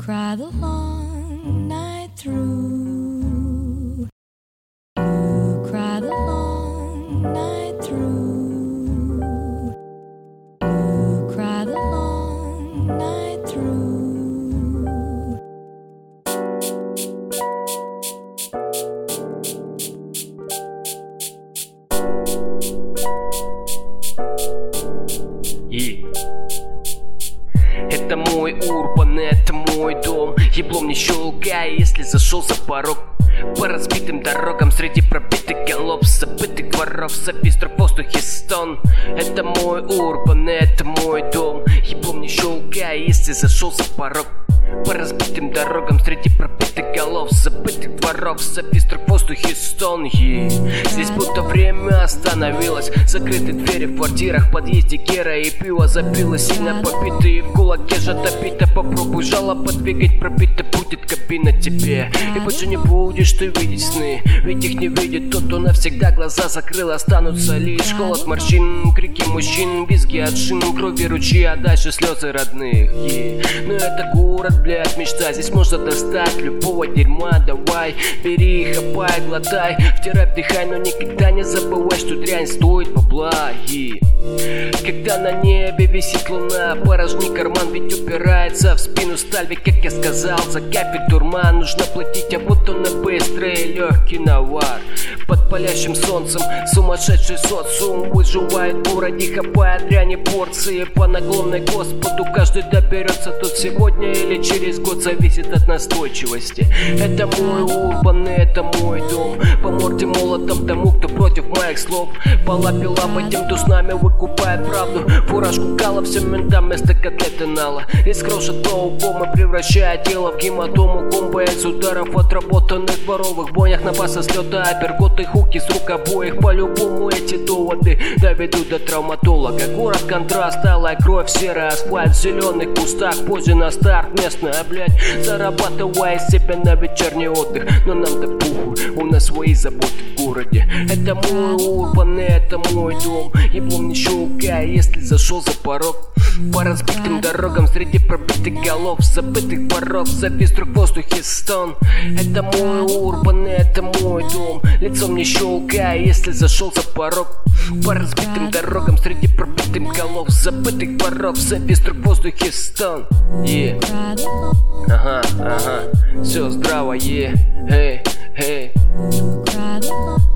cry the long night through. You cry the long night through. You cry the long night through. Это мой урбан, это мой дом. Еблом не щелкай, если зашел за порог. По разбитым дорогам среди пробитых голов, забытых дворов, завис в воздухе стон. Это мой урбан, это мой дом. Еблом не щелкай, если зашел за порог. По разбитым дорогам среди пробитых голов, забытых дворов, завис в воздухе стон. Здесь будто время остановилось. Закрыты двери в квартирах, в подъезде гера и пиво запило. Сильно побитые в кулаке жадобито. Попробуй жало подвигать, пробито будет кабина тебе. И больше не будешь ты видеть сны, ведь их не видит тот, кто навсегда глаза закрыл. Останутся лишь холод морщин, крики мужчин, визги от шин, крови ручьи, а дальше слезы родных. Но это город, блядь, мечта. Здесь можно достать любого дерьма. Давай, бери, хапай, глотай, втирай, вдыхай, но никогда не забывай, что дрянь стоит бабла. Когда на небе висит луна, порожни карман, ведь упирается в спину сталь. Ведь, как я сказал, за капель дурман нужно платить, а вот он и быстрый и легкий навар. Под палящим солнцем сумасшедший социум выживает в городе, хапая дряни порции по наклонной Господу. Каждый доберется тут сегодня или через год, зависит от настойчивости. Это мой урбан, это мой дом. По морде молотом тому, кто против моих слов. По лапе лапой тем, кто с нами выкупает правду. Фуражку кала всем ментам вместо котлеты нала. Из крошек до укома, превращая тело в гематому. Комбо из ударов, отработанных в дворовых бойнях. На баса слета, апперкоты, хуки с рук обоих. По-любому эти доводы доведут до травматолога. Город контраст, алая кровь, серый асфальт, в зеленых кустах, позе на старт. Местная, блядь, зарабатывая себя на вечерний отдых. Но нам-то похуй, у нас свои заботы в городе. Это мой урбан, это мой дом. Еблом не щелкай, если зашел за порог. По разбитым дорогам среди пробитых голов, забытых дворов, завис вдруг в воздухе стон. Это мой урбан, это мой дом. Лицом не щелкай, если зашел за порог. По разбитым дорогам среди пробитых голов, забытых дворов, завис вдруг в воздухе стон. Ага, все здраво, эй.